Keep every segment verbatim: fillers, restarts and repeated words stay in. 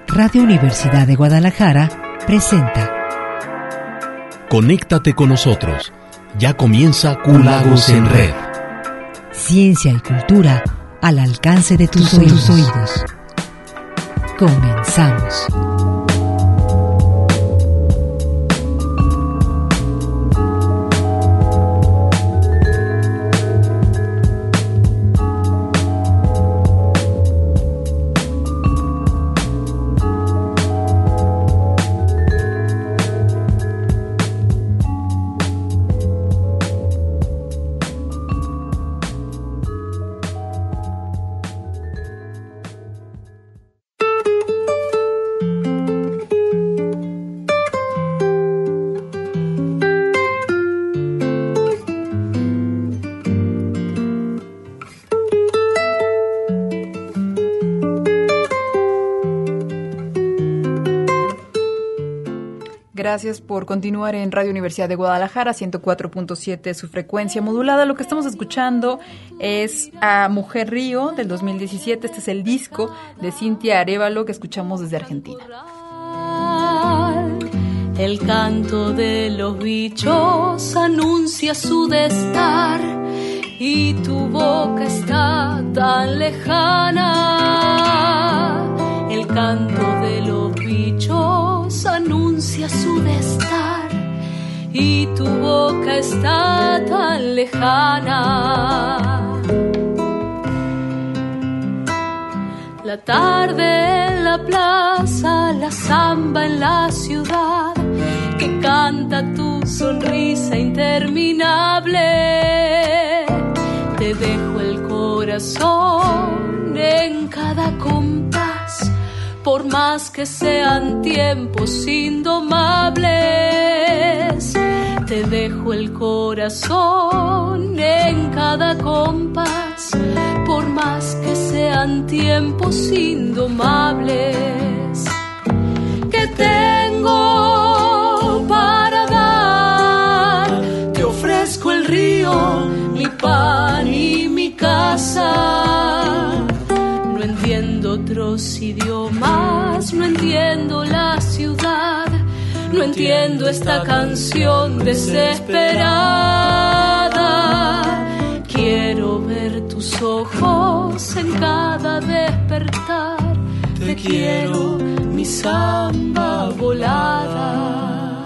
Radio Universidad de Guadalajara presenta. Conéctate con nosotros. Ya comienza Q-Lagos en Red. Ciencia y cultura al alcance de tus, tus oídos. oídos. Comenzamos. Gracias por continuar en Radio Universidad de Guadalajara, ciento cuatro punto siete, su frecuencia modulada. Lo que estamos escuchando es a Mujer Río del dos mil diecisiete. Este es el disco de Cintia Arévalo que escuchamos desde Argentina. El canto de los bichos anuncia su destar y tu boca está tan lejana. El canto de los bichos anuncia su destar y tu boca está tan lejana. La tarde en la plaza, la samba en la ciudad, que canta tu sonrisa interminable. Te dejo el corazón en cada compás, por más que sean tiempos indomables. Te dejo el corazón en cada compás, por más que sean tiempos indomables. ¿Qué tengo para dar? Te ofrezco el río, mi pan y mi casa. No entiendo otros idiomas, no entiendo la ciudad, no entiendo esta canción desesperada. Quiero ver tus ojos en cada despertar, te quiero, mi samba volada.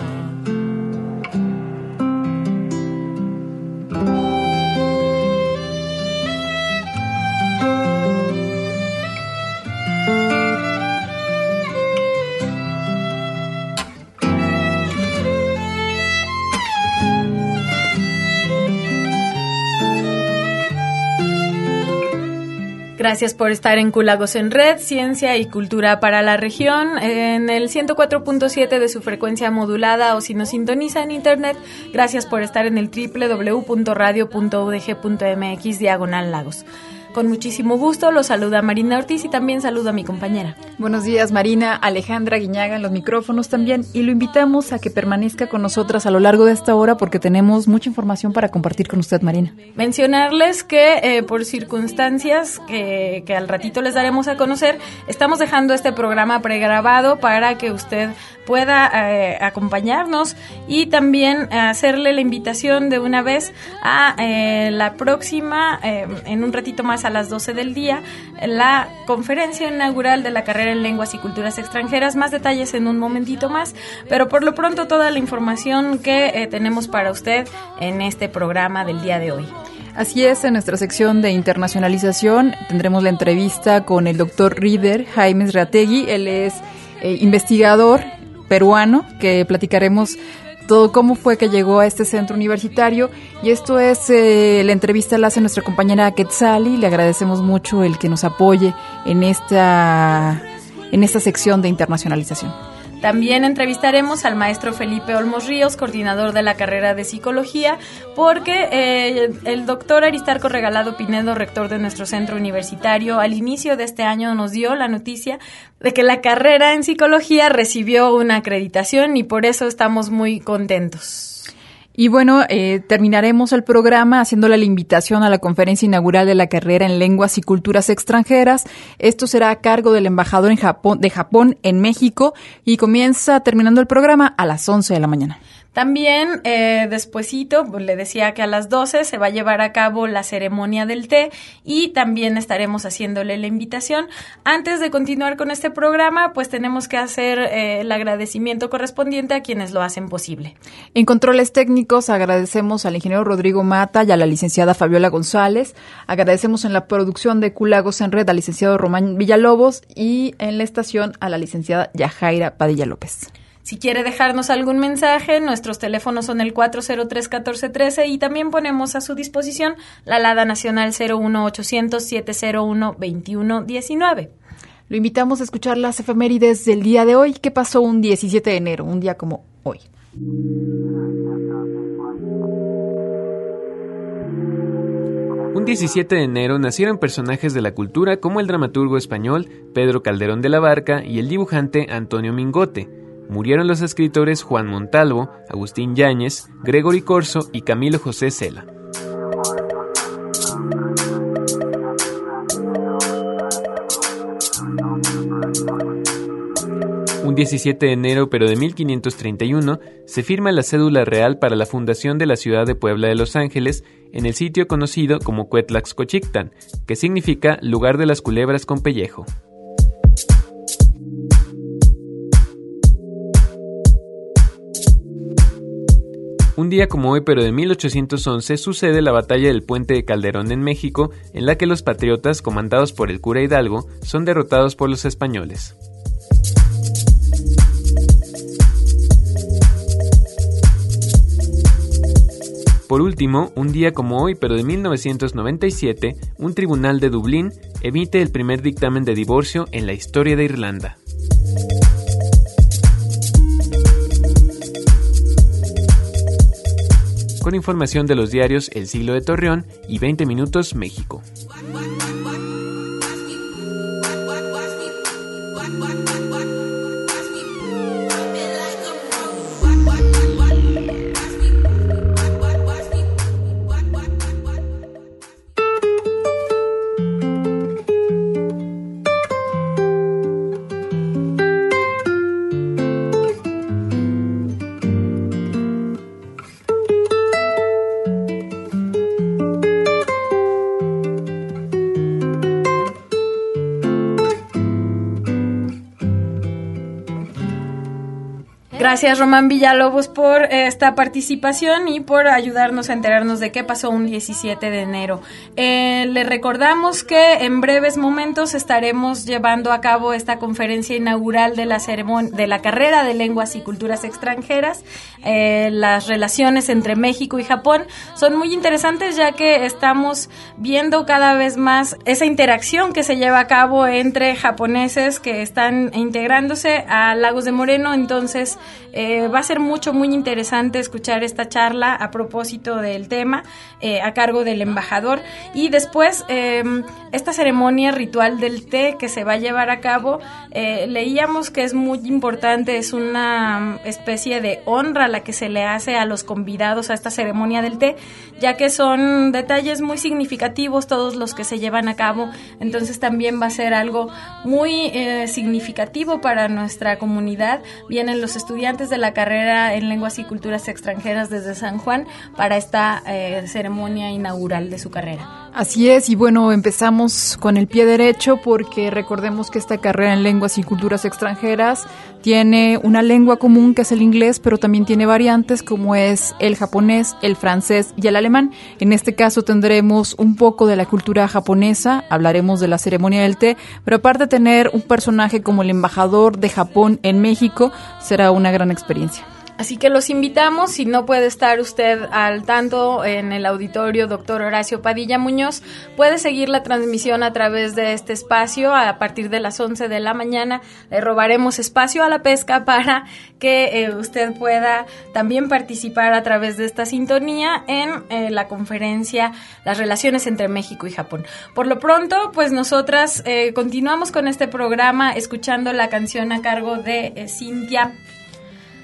Gracias por estar en Q-Lagos en Red, Ciencia y Cultura para la Región, en el ciento cuatro punto siete de su frecuencia modulada, o si nos sintoniza en internet, gracias por estar en el doble u doble u doble u punto radio punto u d g punto m x diagonal lagos. Con muchísimo gusto los saluda Marina Ortiz y también saludo a mi compañera. Buenos días, Marina. Alejandra Guiñaga en los micrófonos también, y lo invitamos a que permanezca con nosotras a lo largo de esta hora porque tenemos mucha información para compartir con usted, Marina. Mencionarles que eh, por circunstancias que, que al ratito les daremos a conocer, estamos dejando este programa pregrabado para que usted pueda eh, acompañarnos y también eh, hacerle la invitación de una vez a eh, la próxima, eh, en un ratito más a las doce del día, la conferencia inaugural de la carrera en Lenguas y Culturas Extranjeras. Más detalles en un momentito más, pero por lo pronto toda la información que eh, tenemos para usted en este programa del día de hoy. Así es, en nuestra sección de internacionalización tendremos la entrevista con el doctor Rider Jaime Reategui. Él es eh, investigador peruano, que platicaremos todo cómo fue que llegó a este centro universitario, y esto es, eh, la entrevista la hace nuestra compañera Quetzali. Le agradecemos mucho el que nos apoye en esta, en esta sección de internacionalización. También entrevistaremos al maestro Felipe Olmos Ríos, coordinador de la carrera de Psicología, porque eh, el doctor Aristarco Regalado Pinedo, rector de nuestro centro universitario, al inicio de este año nos dio la noticia de que la carrera en Psicología recibió una acreditación y por eso estamos muy contentos. Y bueno, eh, terminaremos el programa haciéndole la invitación a la conferencia inaugural de la carrera en Lenguas y Culturas Extranjeras. Esto será a cargo del embajador en Japón, de Japón en México y comienza terminando el programa a las once de la mañana. También, eh, despuesito, pues, le decía que a las doce se va a llevar a cabo la ceremonia del té y también estaremos haciéndole la invitación. Antes de continuar con este programa, pues tenemos que hacer eh, el agradecimiento correspondiente a quienes lo hacen posible. En controles técnicos agradecemos al ingeniero Rodrigo Mata y a la licenciada Fabiola González. Agradecemos en la producción de Q Lagos en Red al licenciado Román Villalobos y en la estación a la licenciada Yajaira Padilla López. Si quiere dejarnos algún mensaje, nuestros teléfonos son el cuatro cero tres, uno cuatro uno tres y también ponemos a su disposición la alada nacional cero uno ochocientos, siete cero uno, veintiuno diecinueve. Lo invitamos a escuchar las efemérides del día de hoy. ¿Qué pasó un diecisiete de enero, un día como hoy? Un diecisiete de enero nacieron personajes de la cultura como el dramaturgo español Pedro Calderón de la Barca y el dibujante Antonio Mingote. Murieron los escritores Juan Montalvo, Agustín Yáñez, Gregory Corso y Camilo José Cela. Un diecisiete de enero, pero de mil quinientos treinta y uno, se firma la cédula real para la fundación de la ciudad de Puebla de Los Ángeles en el sitio conocido como Cuetlaxcochictán, que significa lugar de las culebras con pellejo. Un día como hoy, pero de mil ochocientos once, sucede la batalla del Puente de Calderón en México, en la que los patriotas, comandados por el cura Hidalgo, son derrotados por los españoles. Por último, un día como hoy, pero de mil novecientos noventa y siete, un tribunal de Dublín emite el primer dictamen de divorcio en la historia de Irlanda. Con información de los diarios El Siglo de Torreón y veinte Minutos México. Gracias, Román Villalobos, por esta participación y por ayudarnos a enterarnos de qué pasó un diecisiete de enero. Eh, le recordamos que en breves momentos estaremos llevando a cabo esta conferencia inaugural de la ceremonia, de la carrera de Lenguas y Culturas Extranjeras. Eh, las relaciones entre México y Japón son muy interesantes, ya que estamos viendo cada vez más esa interacción que se lleva a cabo entre japoneses que están integrándose a Lagos de Moreno. Entonces, Eh, va a ser mucho, muy interesante escuchar esta charla a propósito del tema eh, a cargo del embajador. Y después, eh, esta ceremonia ritual del té que se va a llevar a cabo, eh, leíamos que es muy importante, es una especie de honra la que se le hace a los convidados a esta ceremonia del té, ya que son detalles muy significativos todos los que se llevan a cabo. Entonces también va a ser algo muy eh, significativo para nuestra comunidad. Vienen los estudiantes de la carrera en Lenguas y Culturas Extranjeras desde San Juan para esta eh, ceremonia inaugural de su carrera. Así es, y bueno, empezamos con el pie derecho porque recordemos que esta carrera en Lenguas y Culturas Extranjeras tiene una lengua común que es el inglés, pero también tiene variantes como es el japonés, el francés y el alemán. En este caso tendremos un poco de la cultura japonesa, hablaremos de la ceremonia del té, pero aparte de tener un personaje como el embajador de Japón en México, será una gran experiencia. Así que los invitamos, si no puede estar usted al tanto en el auditorio doctor Horacio Padilla Muñoz, puede seguir la transmisión a través de este espacio a partir de las once de la mañana. Le robaremos espacio a la pesca para que eh, usted pueda también participar a través de esta sintonía en eh, la conferencia Las relaciones entre México y Japón. Por lo pronto, pues nosotras eh, continuamos con este programa escuchando la canción a cargo de eh, Cintia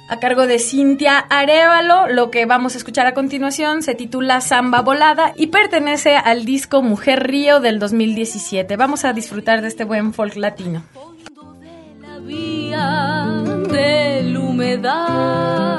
a cargo de Cintia Arévalo. Lo que vamos a escuchar a continuación se titula Samba Volada y pertenece al disco Mujer Río del dos mil diecisiete. Vamos a disfrutar de este buen folk latino. La vía del humedal,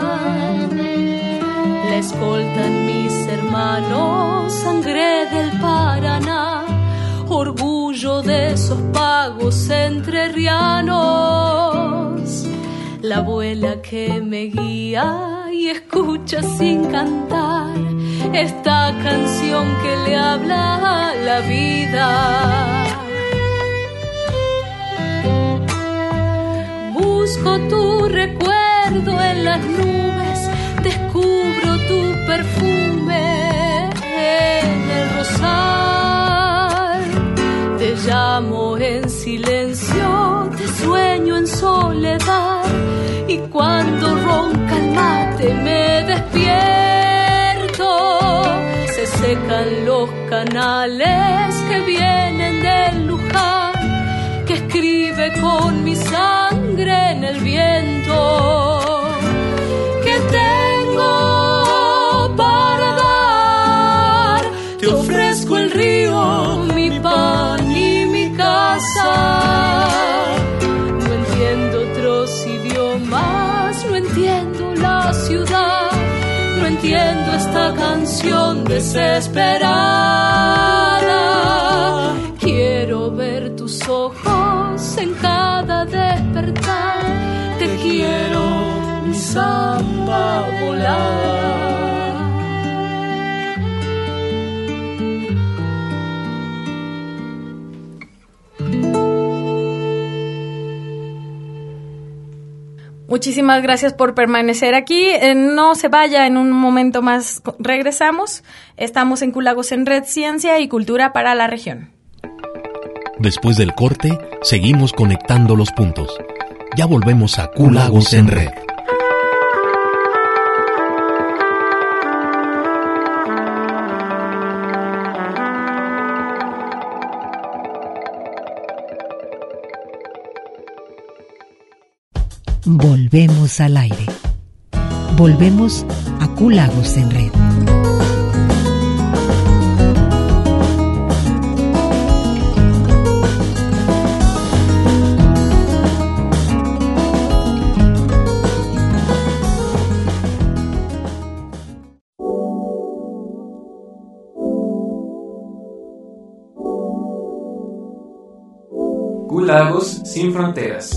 la escoltan mis hermanos, sangre del Paraná, orgullo de esos pagos entrerrianos, la abuela que me guía y escucha sin cantar esta canción que le habla a la vida. Busco tu recuerdo en las nubes, descubro tu perfume en el rosal. Te llamo en silencio, te sueño en soledad, y cuando ronca el mate me despierto. Se secan los canales que vienen del Luján, que escribe con mi sangre en el viento. Que tengo para dar, te ofrezco el río, mi pan y mi casa. No entiendo otros idiomas, no entiendo la ciudad, no entiendo esta canción desesperada. Quiero ver tus ojos en cada despertar, te quiero, mi samba volada. Muchísimas gracias por permanecer aquí. Eh, no se vaya, en un momento más regresamos. Estamos en Cúlagos en Red, Ciencia y Cultura para la región. Después del corte, seguimos conectando los puntos. Ya volvemos a Cúlagos en Red. Volvemos al aire. Volvemos a Cúlagos en Red. Cúlagos sin fronteras.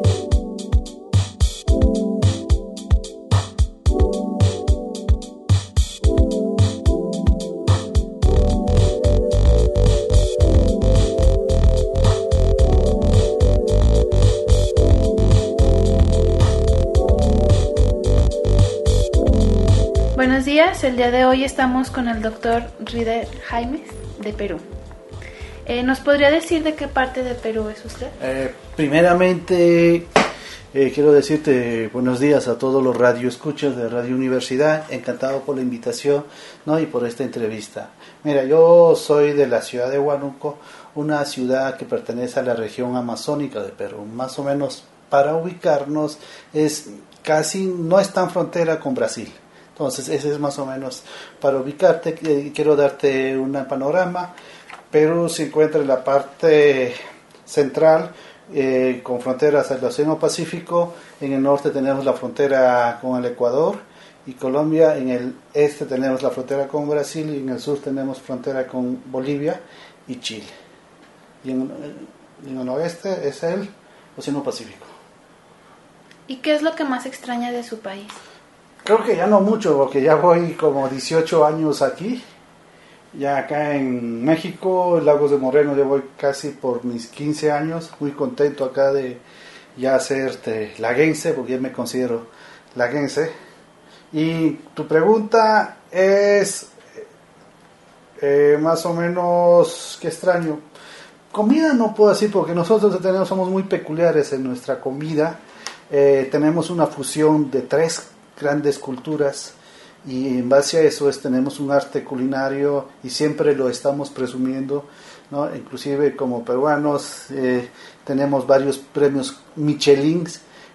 Buenos días, el día de hoy estamos con el doctor Rider Jaimes de Perú. Eh, ¿Nos podría decir de qué parte de Perú es usted? Eh, primeramente, eh, quiero decirte buenos días a todos los radioescuchas de Radio Universidad. Encantado por la invitación, ¿no? Y por esta entrevista. Mira, yo soy de la ciudad de Huánuco, una ciudad que pertenece a la región amazónica de Perú. Más o menos, para ubicarnos, es casi no es tan frontera con Brasil. Entonces, ese es más o menos para ubicarte. Quiero darte un panorama. Perú se encuentra en la parte central, eh, con fronteras al Océano Pacífico. En el norte tenemos la frontera con el Ecuador y Colombia. En el este tenemos la frontera con Brasil y en el sur tenemos frontera con Bolivia y Chile. Y en, en el oeste es el Océano Pacífico. ¿Y qué es lo que más extraña de su país? Creo que ya no mucho, porque ya voy como dieciocho años aquí. Ya acá en México, Lagos de Moreno, ya voy casi por mis quince años. Muy contento acá de ya ser este, laguense, porque ya me considero laguense. Y tu pregunta es eh, más o menos, ¿qué extraño? Comida no puedo decir, porque nosotros tenemos, somos muy peculiares en nuestra comida. Eh, tenemos una fusión de tres grandes culturas y en base a eso es, tenemos un arte culinario y siempre lo estamos presumiendo, ¿no? Inclusive como peruanos eh, tenemos varios premios Michelin,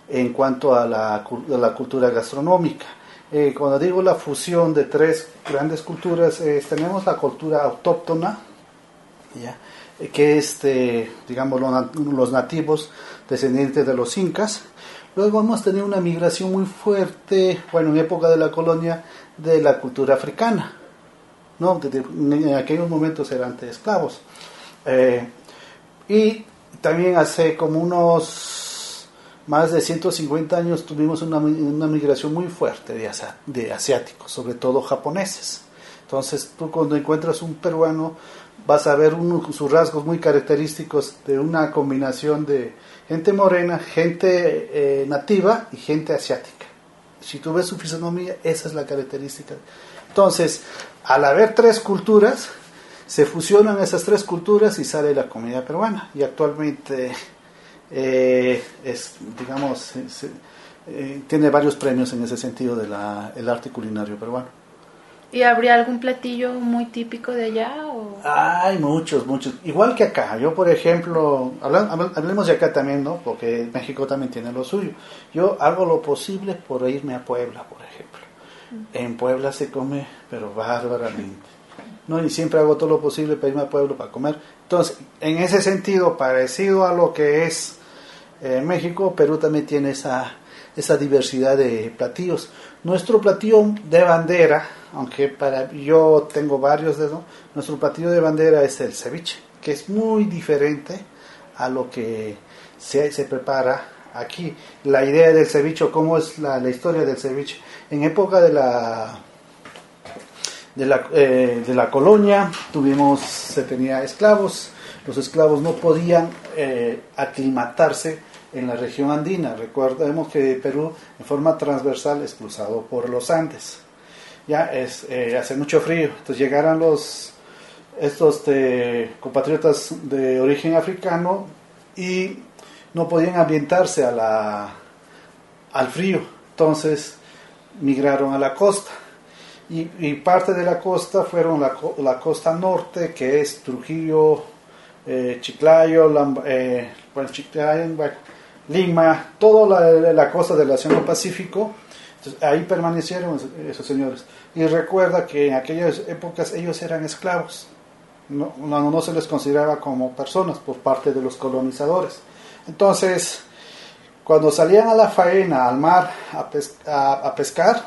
en cuanto a la, a la cultura gastronómica. Eh, cuando digo la fusión de tres grandes culturas, eh, tenemos la cultura autóctona, ¿ya? que es, de, digamos, los nativos descendientes de los incas. Luego hemos tenido una migración muy fuerte, bueno, en época de la colonia, de la cultura africana, ¿no? De, de, en aquellos momentos eran de esclavos. Eh, y también hace como unos más de ciento cincuenta años tuvimos una, una migración muy fuerte de, de asiáticos, sobre todo japoneses. Entonces tú cuando encuentras un peruano vas a ver uno, sus rasgos muy característicos de una combinación de gente morena, gente eh, nativa y gente asiática. Si tú ves su fisonomía, esa es la característica. Entonces, al haber tres culturas, se fusionan esas tres culturas y sale la comida peruana. Y actualmente eh, es, digamos, se, se, eh, tiene varios premios en ese sentido de la, el arte culinario peruano. ¿Y habría algún platillo muy típico de allá? O? Hay muchos, muchos. Igual que acá. Yo, por ejemplo, hablemos de acá también, ¿no? Porque México también tiene lo suyo. Yo hago lo posible por irme a Puebla, por ejemplo. En Puebla se come, pero bárbaramente. ¿No? Y siempre hago todo lo posible para irme a Puebla para comer. Entonces, en ese sentido, parecido a lo que es eh, México, Perú también tiene esa, esa diversidad de platillos. Nuestro platillo de bandera, aunque para yo tengo varios de eso, nuestro platillo de bandera es el ceviche, que es muy diferente a lo que se, se prepara aquí. La idea del ceviche, cómo es la, la historia del ceviche. En época de la de la, eh, de la colonia tuvimos, se tenía esclavos, los esclavos no podían eh, aclimatarse en la región andina. Recordemos que Perú en forma transversal es cruzado por los Andes, ya es eh, hace mucho frío, entonces llegaron los estos de, compatriotas de origen africano y no podían ambientarse a la al frío, entonces migraron a la costa y, y parte de la costa fueron la, la costa norte, que es Trujillo, eh, Chiclayo, Lamb, eh, bueno, Chiclayo, bueno, Lima, toda la, la costa del Océano Pacífico. Entonces, ahí permanecieron esos señores. Y recuerda que en aquellas épocas ellos eran esclavos, no, no, no se les consideraba como personas por parte de los colonizadores. Entonces, cuando salían a la faena, al mar, a, pes a, a pescar,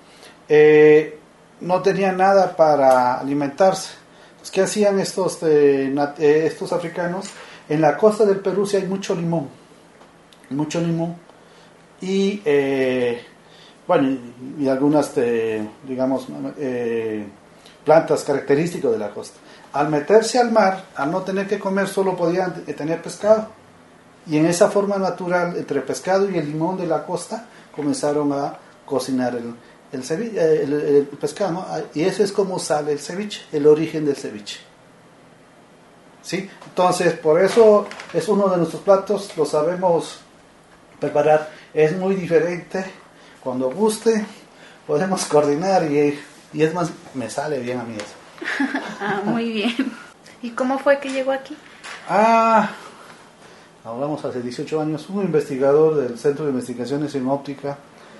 eh, no tenían nada para alimentarse. Entonces, ¿qué hacían estos, eh, estos africanos? En la costa del Perú sí hay mucho limón, mucho limón, y eh, bueno, y, y algunas, de, digamos, eh, plantas características de la costa. Al meterse al mar, al no tener que comer, solo podían tener pescado. Y en esa forma natural, entre pescado y el limón de la costa, comenzaron a cocinar el, el, ceviche, el, el pescado, ¿no? Y eso es como sale el ceviche, el origen del ceviche. ¿Sí? Entonces, por eso es uno de nuestros platos, lo sabemos preparar. Es muy diferente. Cuando guste, podemos coordinar y, y es más, me sale bien a mí eso. Ah, muy bien. ¿Y cómo fue que llegó aquí? Ah, hablamos hace dieciocho años, un investigador del Centro de Investigaciones en Óptica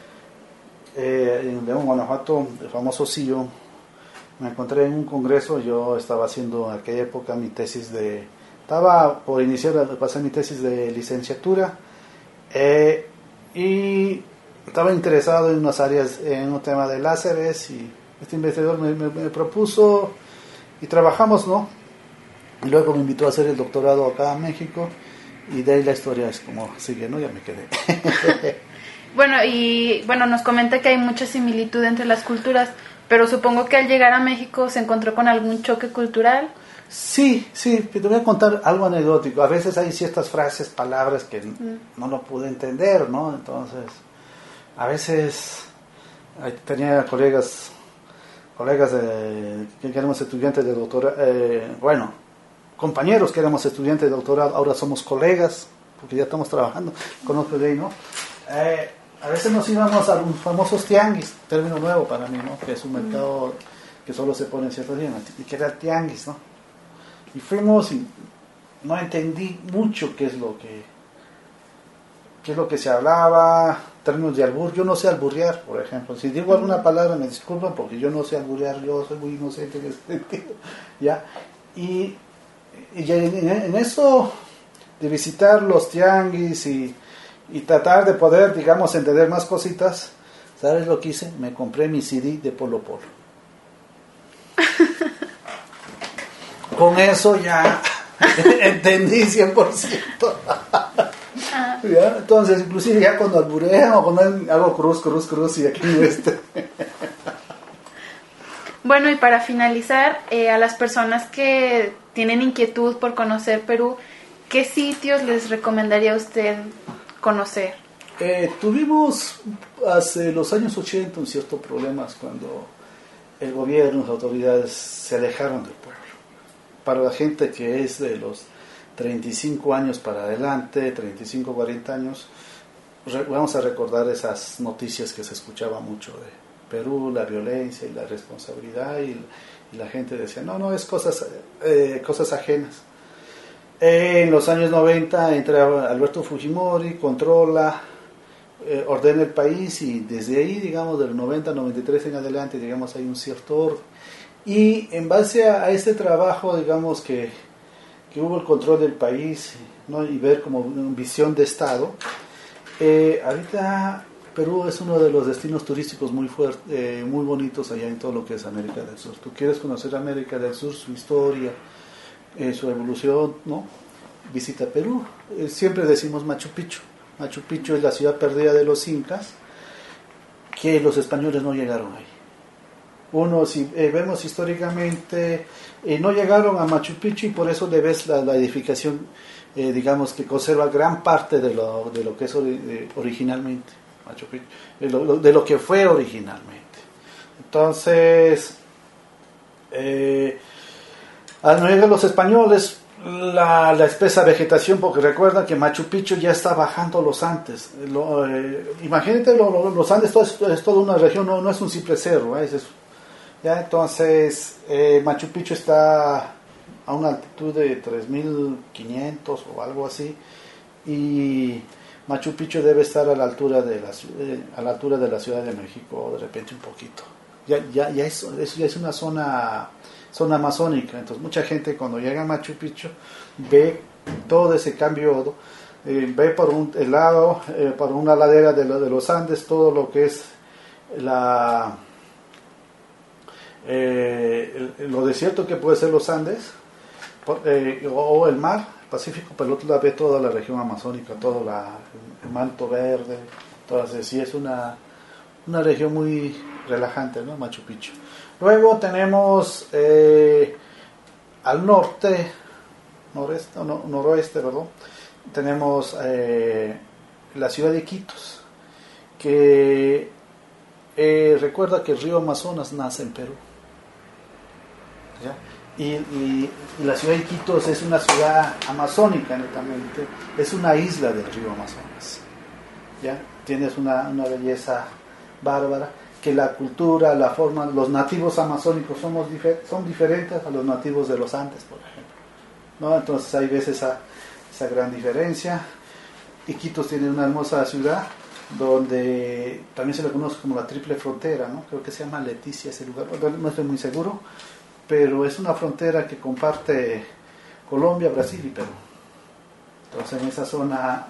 eh, en León, Guanajuato, el famoso C I O. Me encontré en un congreso. Yo estaba haciendo en aquella época mi tesis de, estaba por iniciar a pasar mi tesis de licenciatura eh, y estaba interesado en unas áreas, en un tema de láseres, y este investigador me, me, me propuso y trabajamos, ¿no? Y luego me invitó a hacer el doctorado acá en México, y de ahí la historia es como sigue, ¿no? Ya me quedé. Bueno, y bueno, nos comenta que hay mucha similitud entre las culturas, pero supongo que al llegar a México se encontró con algún choque cultural. Sí, sí, te voy a contar algo anecdótico. A veces hay ciertas frases, palabras que mm. no lo pude entender, ¿no? Entonces, a veces tenía colegas, colegas de, que éramos estudiantes de doctorado, eh, bueno, compañeros que éramos estudiantes de doctorado, ahora somos colegas, porque ya estamos trabajando, conozco de ahí, ¿no? Eh, a veces nos íbamos a los famosos tianguis, término nuevo para mí, ¿no? Que es un mercado que solo se pone en ciertos días, y que era el tianguis, ¿no? Y fuimos y no entendí mucho qué es lo que qué es lo que se hablaba, términos de albur. Yo no sé alburrear, por ejemplo. Si digo alguna palabra me disculpan porque yo no sé alburrear, yo soy muy inocente en ese sentido, ¿ya? Y, y en, en eso de visitar los tianguis y, y tratar de poder, digamos, entender más cositas, ¿sabes lo que hice? Me compré mi C D de Polo Polo. Con eso ya entendí cien por ciento. ¿Ya? Entonces, inclusive ya cuando albureo o cuando hago cruz, cruz, cruz y aquí este. Bueno, y para finalizar, eh, a las personas que tienen inquietud por conocer Perú, ¿qué sitios les recomendaría a usted conocer? Eh, tuvimos hace los años ochenta un cierto problemas cuando el gobierno, las autoridades se alejaron del pueblo. Para la gente que es de los treinta y cinco años para adelante, treinta y cinco, cuarenta años, re, vamos a recordar esas noticias que se escuchaba mucho de Perú, la violencia y la responsabilidad, y, y la gente decía, no, no, es cosas, eh, cosas ajenas. Eh, en los años noventa entra Alberto Fujimori, controla, eh, ordena el país, y desde ahí, digamos, del noventa, noventa y tres en adelante, digamos, hay un cierto orden. Y en base a, a este trabajo, digamos, que, que hubo el control del país, ¿no? Y ver como una visión de Estado, eh, ahorita Perú es uno de los destinos turísticos muy fuertes, eh, muy bonitos allá en todo lo que es América del Sur. Tú quieres conocer América del Sur, su historia, eh, su evolución, ¿no? Visita Perú. Eh, siempre decimos Machu Picchu. Machu Picchu es la ciudad perdida de los incas, que los españoles no llegaron ahí. Uno, si eh, vemos históricamente, eh, no llegaron a Machu Picchu, y por eso le ves la, la edificación, eh, digamos, que conserva gran parte de lo, de lo que es ori- eh, originalmente Machu Picchu, de lo, de lo que fue originalmente. Entonces, eh, al no llegar los españoles, la, la espesa vegetación, porque recuerda que Machu Picchu ya está bajando los Andes. Lo, eh, imagínate, lo, lo, los Andes todo es, es toda una región, no, no es un simple cerro, ¿eh? es eso. Ya, entonces eh, Machu Picchu está a una altitud de tres mil quinientos o algo así, y Machu Picchu debe estar a la altura de la eh, a la altura de la Ciudad de México, de repente un poquito. Ya ya ya es, es, ya es una zona zona amazónica. Entonces mucha gente cuando llega a Machu Picchu ve todo ese cambio, eh, ve por un lado, eh, por una ladera de, lo, de los Andes, todo lo que es la Eh, el, lo desierto que puede ser los Andes, eh, o, o el mar Pacífico, pero el otro lado ve toda la región amazónica, todo la, el manto verde, entonces sí es una, una región muy relajante, ¿no? Machu Picchu. Luego tenemos eh, al norte, noreste, no, noroeste, perdón, tenemos eh, la ciudad de Iquitos, que eh, recuerda que el río Amazonas nace en Perú. ¿Ya? Y, y, y la ciudad de Iquitos es una ciudad amazónica netamente, es una isla del río Amazonas. ¿Ya? Tienes una, una belleza bárbara, que la cultura, la forma, los nativos amazónicos somos difer- son diferentes a los nativos de los Andes, por ejemplo, ¿no? Entonces ahí ves esa, esa gran diferencia. Iquitos tiene una hermosa ciudad donde también se le conoce como la triple frontera, ¿no? Creo que se llama Leticia ese lugar, no estoy muy seguro, pero es una frontera que comparte Colombia, Brasil y Perú. Entonces en esa zona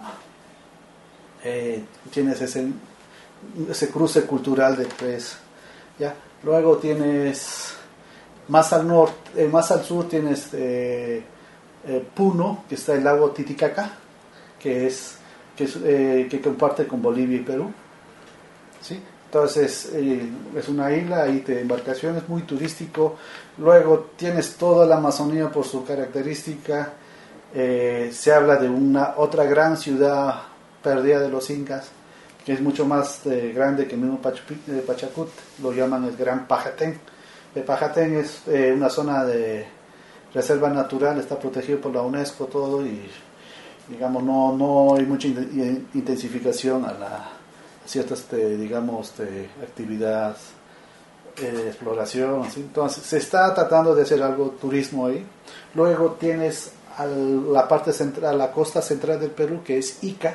eh, tienes ese, ese cruce cultural después, ¿ya? Luego tienes más al norte, eh, más al sur tienes eh, eh, Puno, que está el lago Titicaca, que es que, es, eh, que comparte con Bolivia y Perú, ¿sí? Entonces eh, es una isla ahí de embarcaciones, muy turístico. Luego tienes toda la Amazonía por su característica. Eh, se habla de una otra gran ciudad perdida de los incas, que es mucho más eh, grande que el mismo eh, Pachacut, lo llaman el Gran Pajatén. El Pajatén es eh, una zona de reserva natural, está protegido por la UNESCO, todo, y digamos no no hay mucha intensificación a la a ciertas de, digamos de actividad eh, de exploración, ¿sí? Entonces se está tratando de hacer algo turismo ahí. Luego tienes a la parte central, la costa central del Perú, que es Ica,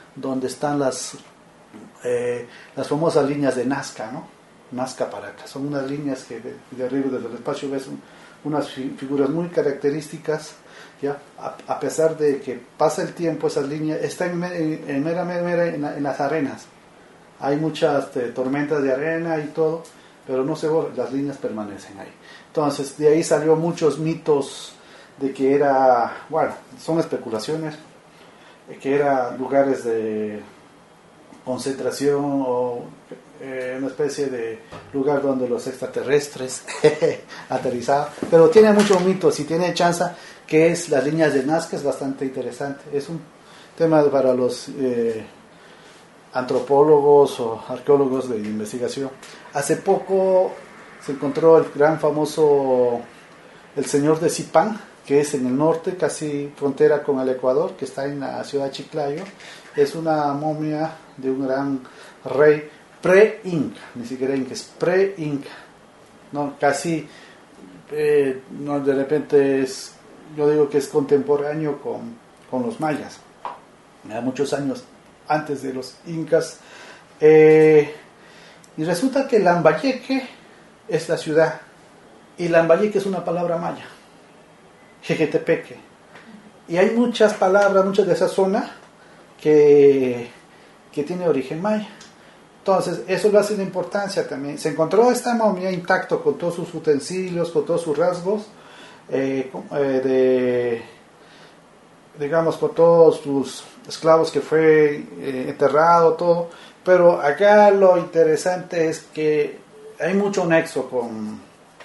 donde están las, eh, las famosas líneas de Nazca, ¿no? Nazca-Paracas. Son unas líneas que de, de arriba desde el espacio ves un, unas fi, figuras muy características, ¿ya? A, a pesar de que pasa el tiempo, esas líneas están en, en, en, mera, mera, en, en las arenas. Hay muchas eh, tormentas de arena y todo, pero no se borran, las líneas permanecen ahí. Entonces, de ahí salió muchos mitos de que era, bueno, son especulaciones, que eran lugares de concentración o eh, una especie de lugar donde los extraterrestres aterrizaban, pero tiene muchos mitos y tiene chance que es las líneas de Nazca, es bastante interesante, es un tema para los eh, antropólogos o arqueólogos de investigación. Hace poco se encontró el gran famoso el Señor de Zipán, que es en el norte, casi frontera con el Ecuador, que está en la ciudad de Chiclayo. Es una momia de un gran rey pre-inca, ni siquiera inca, es pre-inca, no, casi eh, no, de repente es, yo digo que es contemporáneo con, con los mayas, ya muchos años antes de los incas, eh, y resulta que Lambayeque es la ciudad, y Lambayeque es una palabra maya, Jequetepeque, y hay muchas palabras, muchas de esa zona que, que tiene origen maya. Entonces eso lo hace de importancia también. Se encontró esta momia intacto con todos sus utensilios, con todos sus rasgos, eh, eh, de, digamos, con todos sus esclavos que fue eh, enterrado, todo. Pero acá lo interesante es que hay mucho nexo con,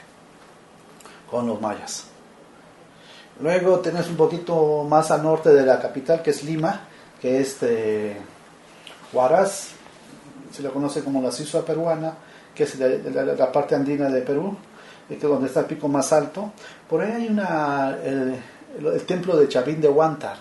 con los mayas. Luego tenés un poquito más al norte de la capital, que es Lima, que es de Huaraz, se la conoce como la Suiza peruana, que es la, la, la parte andina de Perú, que es donde está el pico más alto. Por ahí hay una el, el, el templo de Chavín de Huántar.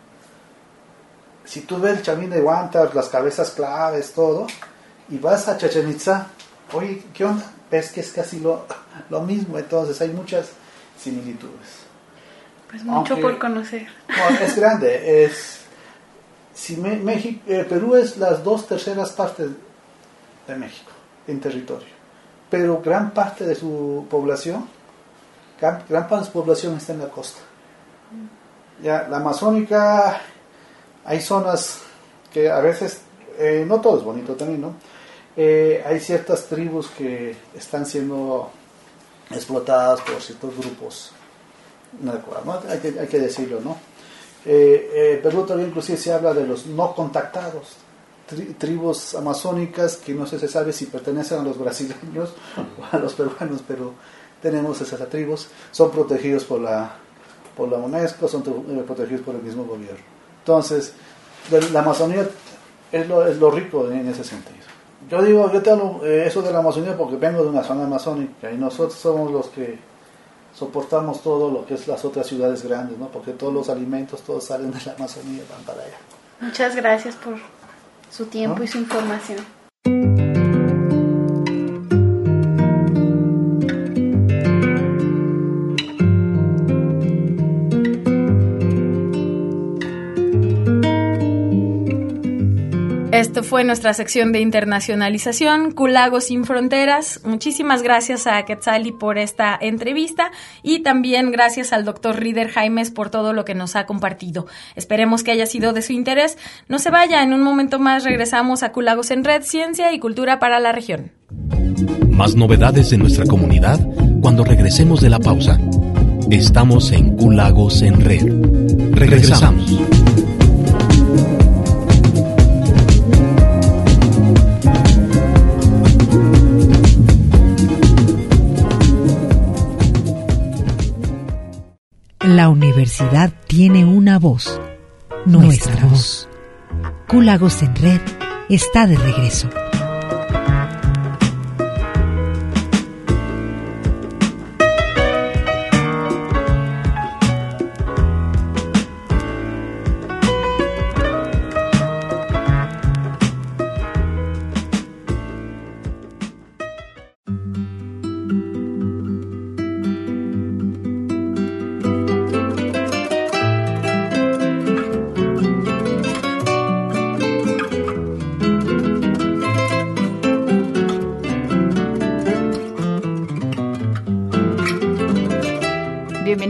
Si tú ves el Chavín de Huántar, las cabezas claves, todo, y vas a Chichén Itzá, oye, ¿qué onda? Ves que es casi lo, lo mismo, entonces hay muchas similitudes. Pues mucho Aunque, por conocer. No, es grande, es... Si me, México, eh, Perú es las dos terceras partes de México en territorio, pero gran parte de su población, gran, gran parte de su población está en la costa. Ya, la amazónica, hay zonas que a veces, eh, no todo es bonito también, ¿no? Eh, hay ciertas tribus que están siendo explotadas por ciertos grupos inadecuados, ¿no? Hay que, hay que decirlo, ¿no? Eh, eh, Perú también inclusive se habla de los no contactados, tri, tribus amazónicas que no se sabe si pertenecen a los brasileños o a los peruanos, pero tenemos esas tribus, son protegidos por la por la UNESCO, son protegidos por el mismo gobierno. Entonces, la Amazonía es lo, es lo rico en ese sentido. Yo digo, yo te hablo eh, eso de la Amazonía porque vengo de una zona amazónica y nosotros somos los que soportamos todo lo que es las otras ciudades grandes, ¿no? Porque todos los alimentos, todos salen de la Amazonía y van para allá. Muchas gracias por su tiempo, ¿no? Y su información. Esto fue nuestra sección de internacionalización, Culago sin Fronteras. Muchísimas gracias a Quetzali por esta entrevista y también gracias al doctor Rider Jaimes por todo lo que nos ha compartido. Esperemos que haya sido de su interés. No se vaya, en un momento más regresamos a Culagos en Red, Ciencia y Cultura para la región. Más novedades de nuestra comunidad cuando regresemos de la pausa. Estamos en Culagos en Red. Regresamos. La universidad tiene una voz, nuestra, nuestra voz. Culagos en Red está de regreso.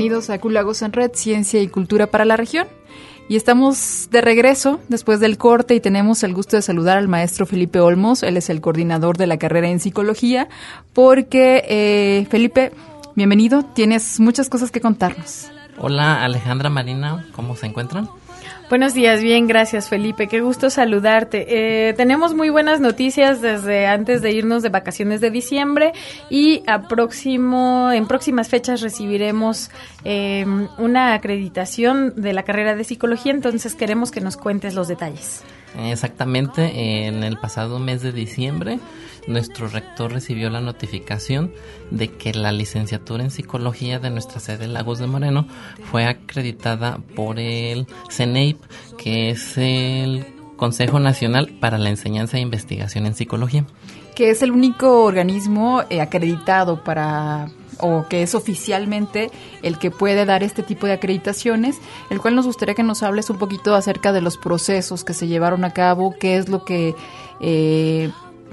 bienvenidos a Cúlagos en Red, Ciencia y Cultura para la Región. Y estamos de regreso después del corte y tenemos el gusto de saludar al maestro Felipe Olmos. Él es el coordinador de la carrera en Psicología, porque, eh, Felipe, bienvenido, tienes muchas cosas que contarnos. Hola Alejandra, Marina, ¿cómo se encuentran? Buenos días, bien, gracias Felipe, qué gusto saludarte. Eh, tenemos muy buenas noticias desde antes de irnos de vacaciones de diciembre y a próximo, en próximas fechas recibiremos eh, una acreditación de la carrera de Psicología, entonces queremos que nos cuentes los detalles. Exactamente, en el pasado mes de diciembre nuestro rector recibió la notificación de que la licenciatura en Psicología de nuestra sede Lagos de Moreno fue acreditada por el CENEIP, que es el Consejo Nacional para la Enseñanza e Investigación en Psicología. Que es el único organismo eh, acreditado para, o que es oficialmente el que puede dar este tipo de acreditaciones, el cual nos gustaría que nos hables un poquito acerca de los procesos que se llevaron a cabo, qué es lo que eh,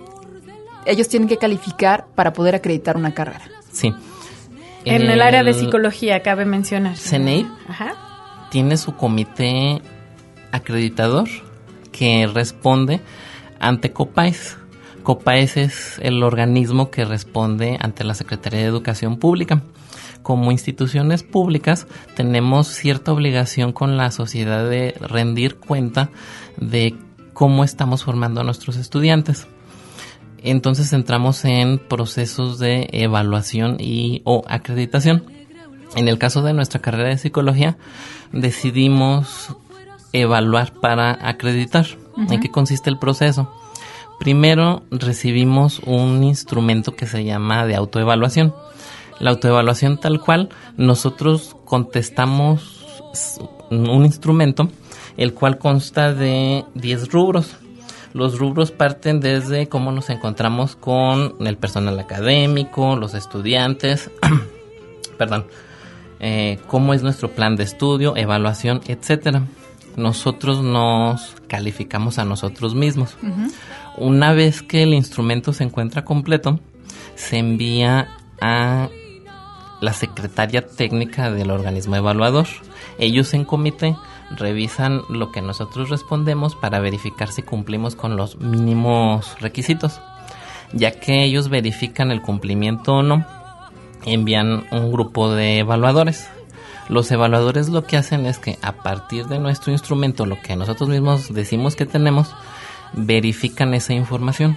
ellos tienen que calificar para poder acreditar una carrera. Sí. En el, el área de psicología, cabe mencionar. CENEIP Ajá. tiene su comité acreditador que responde ante COPAES. COPAES es el organismo que responde ante la Secretaría de Educación Pública. Como instituciones públicas tenemos cierta obligación con la sociedad de rendir cuenta de cómo estamos formando a nuestros estudiantes. Entonces entramos en procesos de evaluación y o acreditación. En el caso de nuestra carrera de Psicología, decidimos evaluar para acreditar. Uh-huh. ¿En qué consiste el proceso? Primero recibimos un instrumento que se llama de autoevaluación. La autoevaluación tal cual, nosotros contestamos un instrumento, el cual consta de diez rubros. Los rubros parten desde cómo nos encontramos con el personal académico, los estudiantes, perdón, eh, cómo es nuestro plan de estudio, evaluación, etcétera. Nosotros nos calificamos a nosotros mismos. Uh-huh. Una vez que el instrumento se encuentra completo, se envía a la secretaria técnica del organismo evaluador. Ellos en comité revisan lo que nosotros respondemos para verificar si cumplimos con los mínimos requisitos. Ya que ellos verifican el cumplimiento o no, envían un grupo de evaluadores. Los evaluadores lo que hacen es que a partir de nuestro instrumento, lo que nosotros mismos decimos que tenemos, verifican esa información.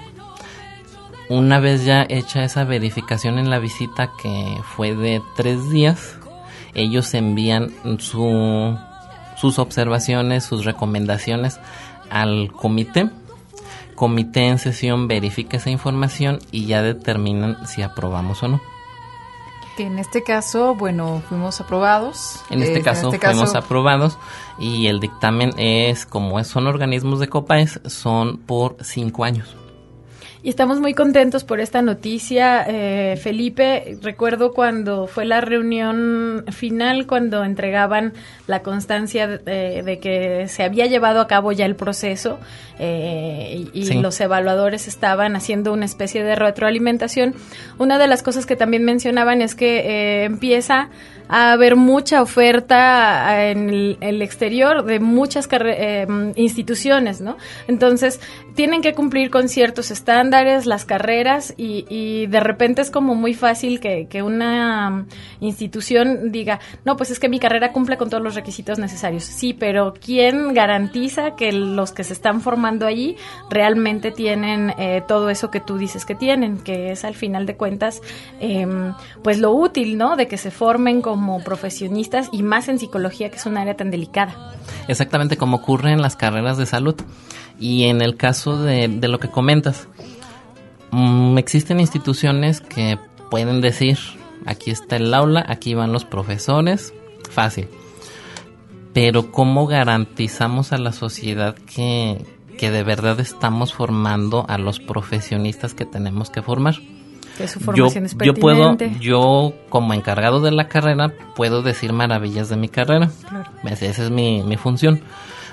Una vez ya hecha esa verificación en la visita, que fue de tres días, ellos envían su, sus observaciones, sus recomendaciones al comité. Comité en sesión verifica esa información y ya determinan si aprobamos o no. Que en este caso, bueno, fuimos aprobados. En este, eh, caso, en este fuimos caso... aprobados y el dictamen es, como son organismos de COPAES, son por cinco años. Y estamos muy contentos por esta noticia, eh, Felipe. Recuerdo cuando fue la reunión final, cuando entregaban la constancia de, de que se había llevado a cabo ya el proceso eh, y, y sí. Los evaluadores estaban haciendo una especie de retroalimentación. Una de las cosas que también mencionaban es que eh, empieza a haber mucha oferta en el, el exterior de muchas carre- eh, instituciones, ¿no? Entonces, tienen que cumplir con ciertos estándares, las carreras, y, y de repente es como muy fácil que, que una institución diga, no, pues es que mi carrera cumple con todos los requisitos necesarios. Sí, pero ¿quién garantiza que los que se están formando allí realmente tienen eh, todo eso que tú dices que tienen? Que es, al final de cuentas, eh, pues lo útil, ¿no? De que se formen como profesionistas, y más en psicología, que es un área tan delicada. Exactamente, como ocurre en las carreras de salud. Y en el caso de, de lo que comentas, mmm, existen instituciones que pueden decir, aquí está el aula, aquí van los profesores, fácil. Pero ¿cómo garantizamos a la sociedad que, que de verdad estamos formando a los profesionistas que tenemos que formar? Que su formación yo, es pertinente. Yo puedo, yo como encargado de la carrera, puedo decir maravillas de mi carrera. Claro. Esa es mi, mi función.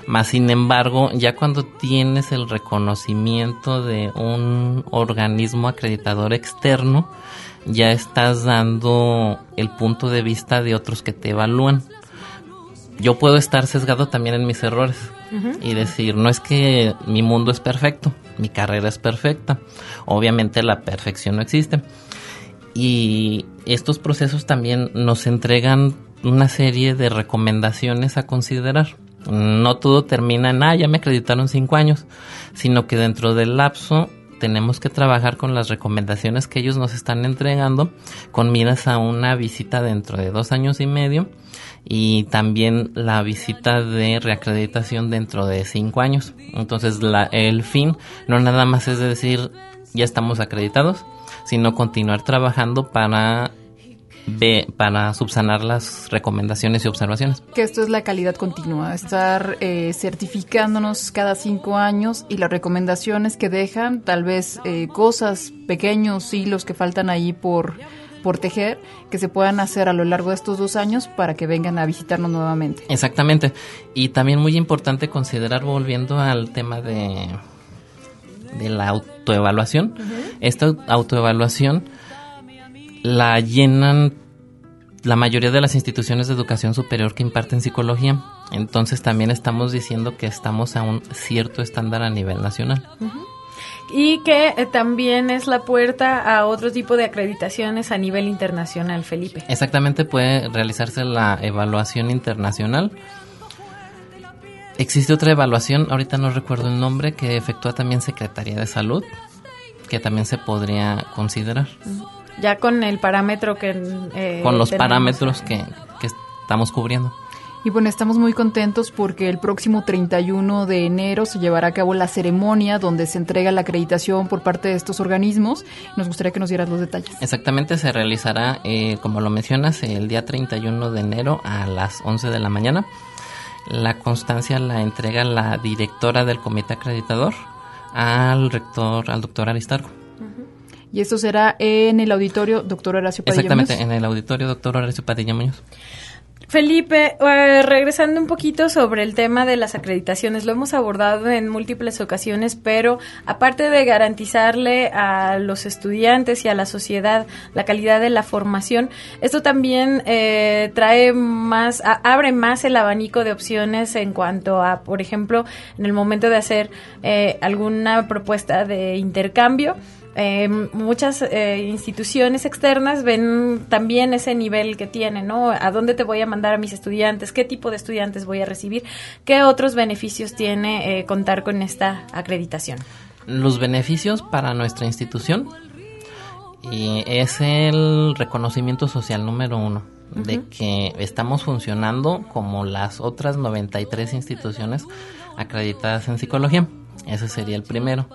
Más sin embargo, ya cuando tienes el reconocimiento de un organismo acreditador externo, ya estás dando el punto de vista de otros que te evalúan. Yo puedo estar sesgado también en mis errores uh-huh. y decir, no es que mi mundo es perfecto, mi carrera es perfecta. Obviamente la perfección no existe. Y estos procesos también nos entregan una serie de recomendaciones a considerar. No todo termina en, ah, ya me acreditaron cinco años, sino que dentro del lapso tenemos que trabajar con las recomendaciones que ellos nos están entregando con miras a una visita dentro de dos años y medio y también la visita de reacreditación dentro de cinco años. Entonces la, el fin no nada más es de decir ya estamos acreditados, sino continuar trabajando para Ve, para subsanar las recomendaciones y observaciones. Que esto es la calidad continua, estar eh, certificándonos cada cinco años y las recomendaciones que dejan, tal vez eh, cosas, pequeños hilos que faltan ahí por, por tejer, que se puedan hacer a lo largo de estos dos años para que vengan a visitarnos nuevamente. Exactamente. Y también muy importante considerar, volviendo al tema de, de la autoevaluación, uh-huh. esta autoevaluación la llenan la mayoría de las instituciones de educación superior que imparten psicología. Entonces también estamos diciendo que estamos a un cierto estándar a nivel nacional. Uh-huh. Y que eh, también es la puerta a otro tipo de acreditaciones a nivel internacional, Felipe. Exactamente, puede realizarse la evaluación internacional. Existe otra evaluación, ahorita no recuerdo el nombre, que efectúa también Secretaría de Salud, que también se podría considerar. Uh-huh. Ya con el parámetro que... Eh, con los tenemos. parámetros que, que estamos cubriendo. Y bueno, estamos muy contentos porque el próximo treinta y uno de enero se llevará a cabo la ceremonia donde se entrega la acreditación por parte de estos organismos. Nos gustaría que nos dieras los detalles. Exactamente, se realizará, eh, como lo mencionas, el día treinta y uno de enero a las once de la mañana. La constancia la entrega la directora del comité acreditador al rector, al doctor Aristarco. Y esto será en el auditorio doctor Horacio Padilla Exactamente, Muñoz. en el auditorio doctor Horacio Padilla Muñoz. Felipe, eh, regresando un poquito sobre el tema de las acreditaciones, lo hemos abordado en múltiples ocasiones, pero aparte de garantizarle a los estudiantes y a la sociedad la calidad de la formación, esto también eh, trae más, a, abre más el abanico de opciones en cuanto a, por ejemplo, en el momento de hacer eh, alguna propuesta de intercambio. Eh, muchas eh, instituciones externas ven también ese nivel que tiene, ¿no? ¿A dónde te voy a mandar a mis estudiantes? ¿Qué tipo de estudiantes voy a recibir? ¿Qué otros beneficios tiene eh, contar con esta acreditación? Los beneficios para nuestra institución y es el reconocimiento social número uno, uh-huh. de que estamos funcionando como las otras noventa y tres instituciones acreditadas en psicología. Ese sería el primero.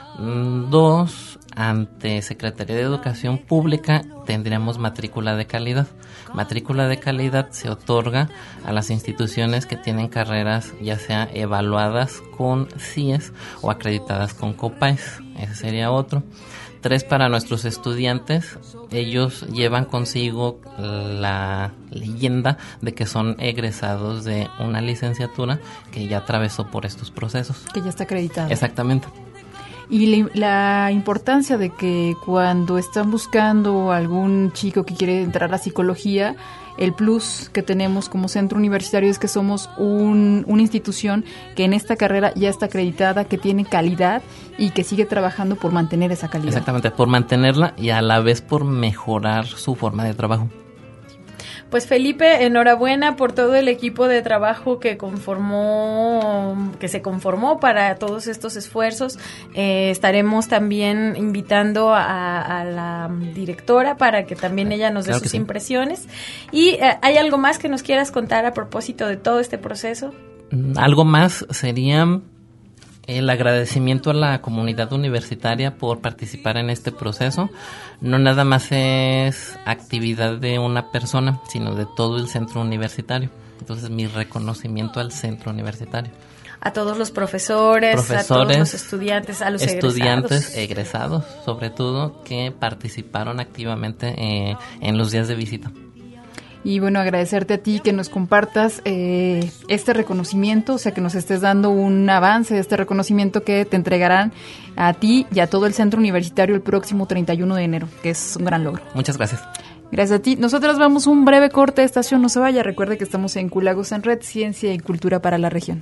Dos, ante Secretaría de Educación Pública tendríamos matrícula de calidad. Matrícula de calidad se otorga a las instituciones que tienen carreras ya sea evaluadas con C I E S o acreditadas con COPAES. Ese sería otro. Tres, para nuestros estudiantes, ellos llevan consigo la leyenda de que son egresados de una licenciatura que ya atravesó por estos procesos. Que ya está acreditada. Exactamente. Y la, la importancia de que cuando están buscando algún chico que quiere entrar a psicología, el plus que tenemos como centro universitario es que somos un, una institución que en esta carrera ya está acreditada, que tiene calidad y que sigue trabajando por mantener esa calidad. Exactamente, por mantenerla y a la vez por mejorar su forma de trabajo. Pues Felipe, enhorabuena por todo el equipo de trabajo que conformó, que se conformó para todos estos esfuerzos. Eh, estaremos también invitando a, a la directora para que también ella nos dé claro sus sí. impresiones. ¿Y eh, hay algo más que nos quieras contar a propósito de todo este proceso? Algo más sería el agradecimiento a la comunidad universitaria por participar en este proceso. No nada más es actividad de una persona, sino de todo el centro universitario. Entonces, mi reconocimiento al centro universitario. A todos los profesores, profesores a todos los estudiantes, a los estudiantes egresados. egresados, sobre todo, que participaron activamente eh, en los días de visita. Y bueno, agradecerte a ti que nos compartas eh, este reconocimiento, o sea, que nos estés dando un avance de este reconocimiento que te entregarán a ti y a todo el centro universitario el próximo treinta y uno de enero, que es un gran logro. Muchas gracias. Gracias a ti. Nosotros vamos un breve corte de estación, no se vaya. Recuerde que estamos en Culagos en Red, Ciencia y Cultura para la región.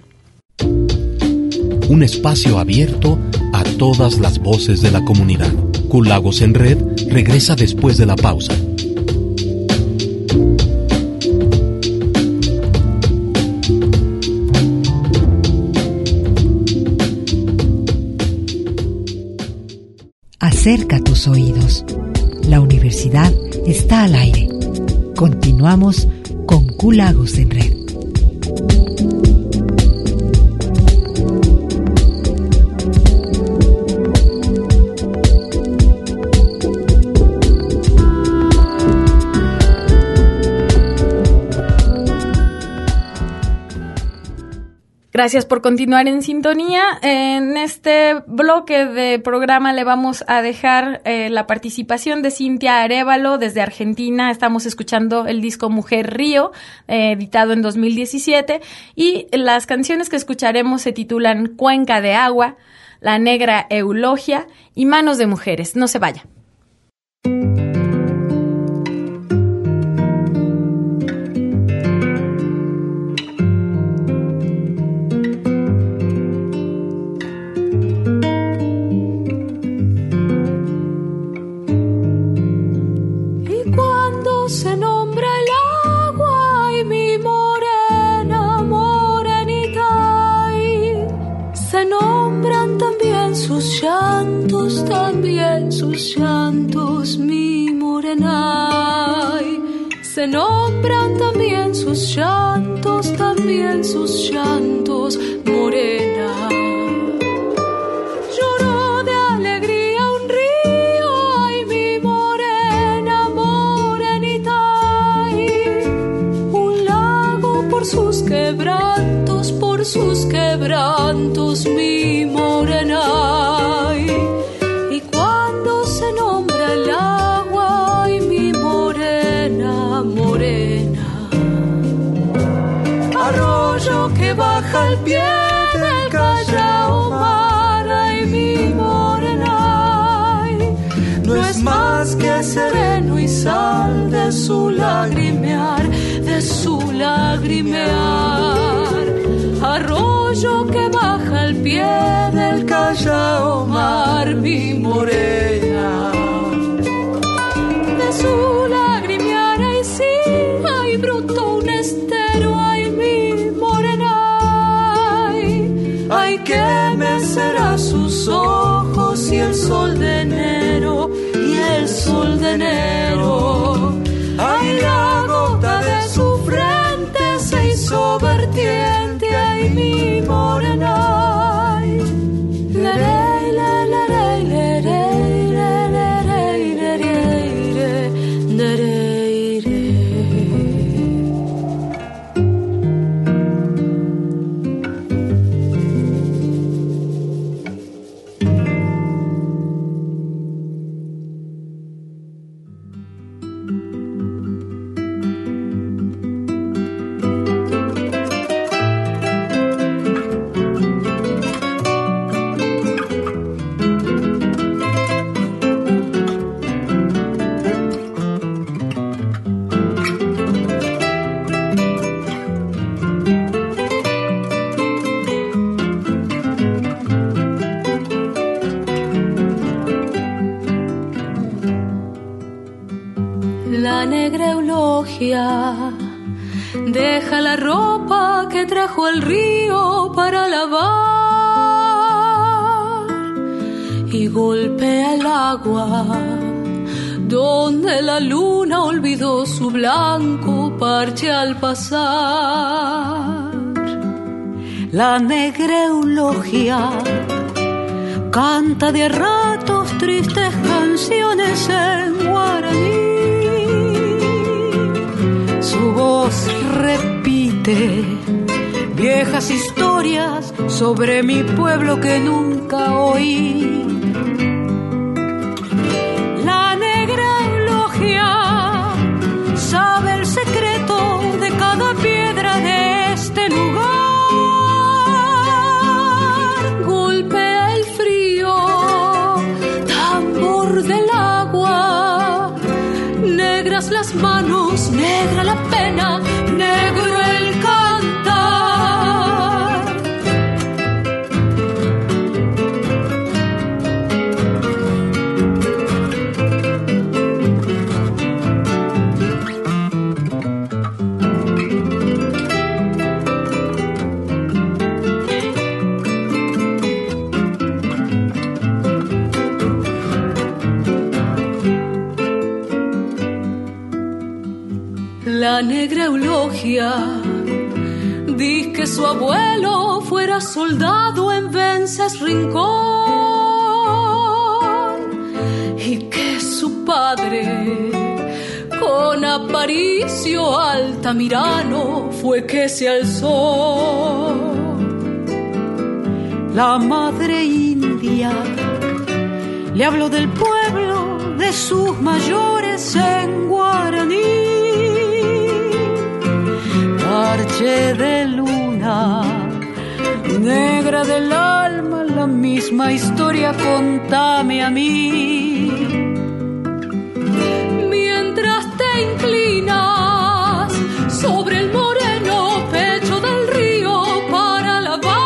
Un espacio abierto a todas las voces de la comunidad. Culagos en Red regresa después de la pausa. Acerca tus oídos. La universidad está al aire. Continuamos con Culagos en Red. Gracias por continuar en sintonía. En este bloque de programa le vamos a dejar eh, la participación de Cintia Arévalo desde Argentina. Estamos escuchando el disco Mujer Río, eh, editado en dos mil diecisiete. Y las canciones que escucharemos se titulan Cuenca de Agua, La Negra Eulogia y Manos de Mujeres. No se vaya. También sus llantos, mi morena. Se nombran también sus llantos, también sus llantos, morena. Lloró de alegría un río, ay, mi morena, morenita. Un lago por sus quebrantos, por sus quebrantos, mi morena. Que baja al pie del Callao Mar, ay, mi morena, ay, no es más que sereno y sal de su lagrimear, de su lagrimear. Arroyo que baja al pie del Callao Mar, mi morena, de su lagrimear, ay, sí, ay, brotó un estero, ay, mi morena. Ay, que mecerá sus ojos y el sol de enero, y el sol de enero. Ay, la gota de su frente se hizo vertiente, ay, mi morena. Ay, la, la, la, la, la, la, la, la, la, la, la. La negra eulogia deja la ropa que trajo al río para lavar y golpea el agua donde la luna olvidó su blanco parche al pasar. La negra eulogia canta de a ratos tristes canciones en guaraní. Su voz repite viejas historias sobre mi pueblo que nunca oí. La negra eulogia sabe el secreto luz, negra la pena, negro el cantar. La negra Eulogia dice que su abuelo fuera soldado en Vences Rincón y que su padre con Aparicio Altamirano fue que se alzó. La madre india le habló del pueblo, de sus mayores en guaraní. Parche de luna, negra del alma, la misma historia, contame a mí. Mientras te inclinas sobre el moreno pecho del río para lavar,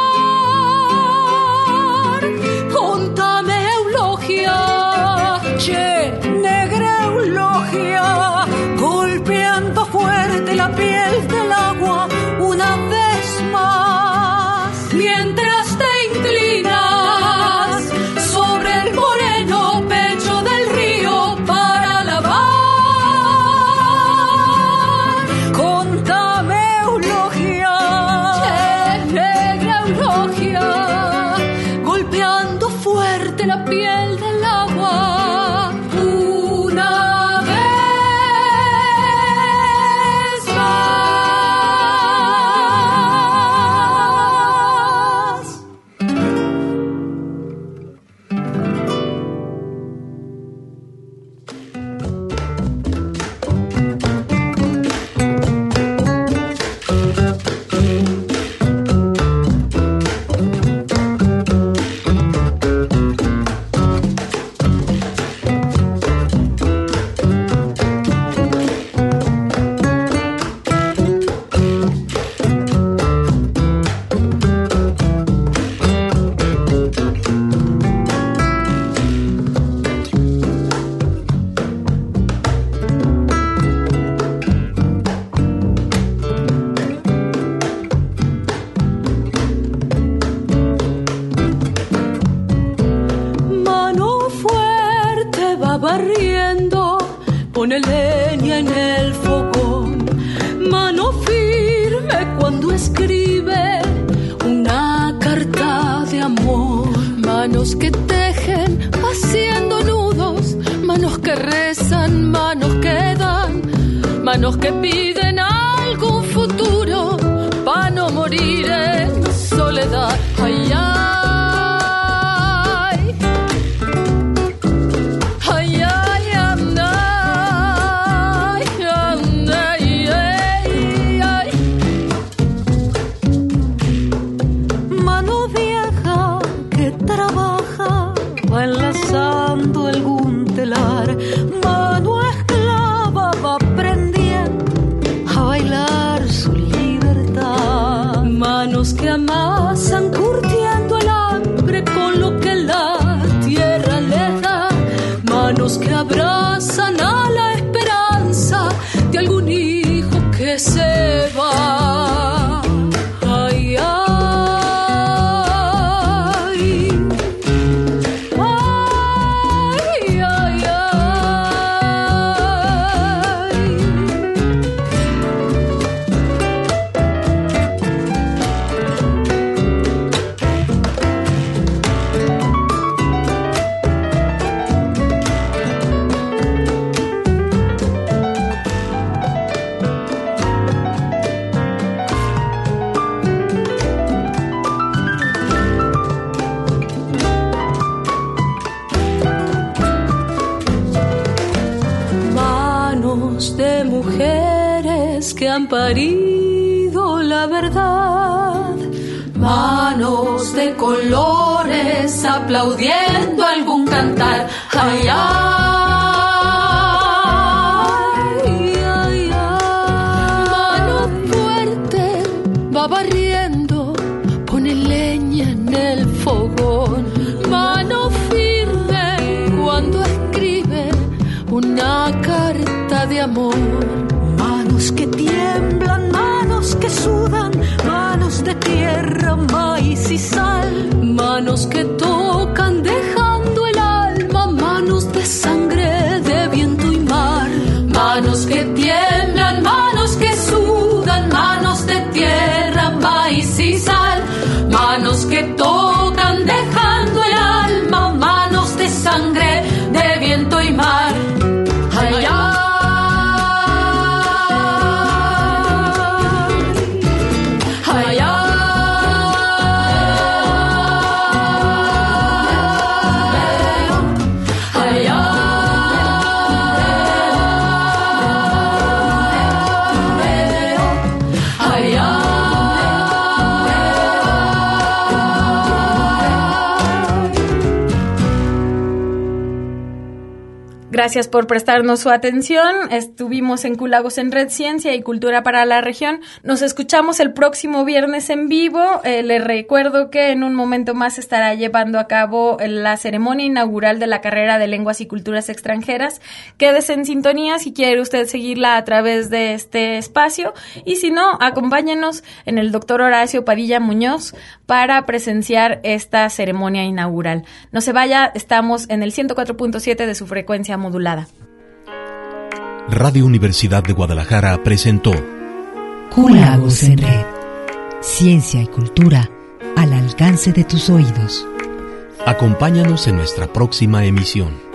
contame Eulogia, che, negra Eulogia, golpeando fuerte la piel del agua una vez más. Mientras te inclinas sobre el moreno pecho del río para lavar, contame Eulogia, che, negra Eulogia, golpeando fuerte la piel del agua una vez más. Mano fuerte va barriendo, pone leña en el fogón. Mano firme cuando escribe una carta de amor. Manos que tejen haciendo nudos, manos que rezan, manos que dan, manos que piden algún futuro para no morir en soledad. Ay, ay. Ay, ay, ay, ay, ay, ay. Mano vieja que trabaja, va enlazando algún telar. Mano esclava va aprendiendo a bailar su libertad. Manos que amasan curtiendo el hambre con lo que la tierra le da. Manos que abrazan a la esperanza de algún hijo que se va. Ay, ay. Ay, ay, ay. Manos de mujeres que han parido la verdad. Manos de colores aplaudiendo algún cantar. Ay, ay, ay, amor. Manos que tiemblan, manos que sudan, manos de tierra, maíz y sal. Manos que tocan dejando el alma, manos de sangre, de viento y mar. Manos que tiemblan, manos que sudan, manos de tierra, maíz y sal. Manos que tocan dejando el alma, manos de sangre, de viento y mar. Ay, ay. Gracias por prestarnos su atención. Estuvimos en Cúlagos en Red, Ciencia y Cultura para la Región. Nos escuchamos el próximo viernes en vivo. Eh, les recuerdo que en un momento más se estará llevando a cabo la ceremonia inaugural de la carrera de Lenguas y Culturas Extranjeras. Quédese en sintonía si quiere usted seguirla a través de este espacio. Y si no, acompáñenos en el doctor Horacio Padilla Muñoz para presenciar esta ceremonia inaugural. No se vaya, estamos en el ciento cuatro punto siete de su frecuencia modulada. Radio Universidad de Guadalajara presentó Cúlagos en Red. Ciencia y cultura al alcance de tus oídos. Acompáñanos en nuestra próxima emisión.